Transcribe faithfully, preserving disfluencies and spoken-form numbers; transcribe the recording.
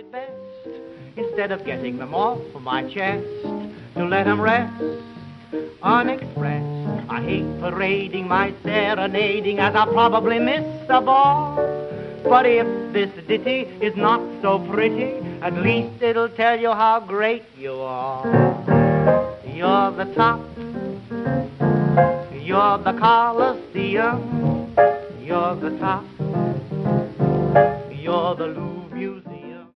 it best, instead of getting them off my chest, to let 'em rest unexpressed. I hate parading my serenading, as I probably miss the ball. But if this ditty is not so pretty, at least it'll tell you how great you are. You're the top, you're the Colosseum, you're the top, you're the Louvre.